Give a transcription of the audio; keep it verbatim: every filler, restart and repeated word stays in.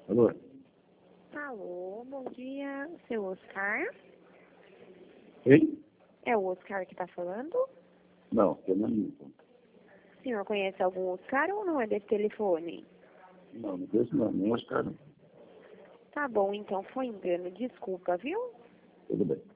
Alô? Alô, bom dia, seu Oscar? Ei? É o Oscar que tá falando? Não, Fernando Newton. O senhor conhece algum Oscar ou não é desse telefone? Não, não conheço não, nem Oscar não. Tá bom, então foi engano, desculpa, viu? Tudo bem.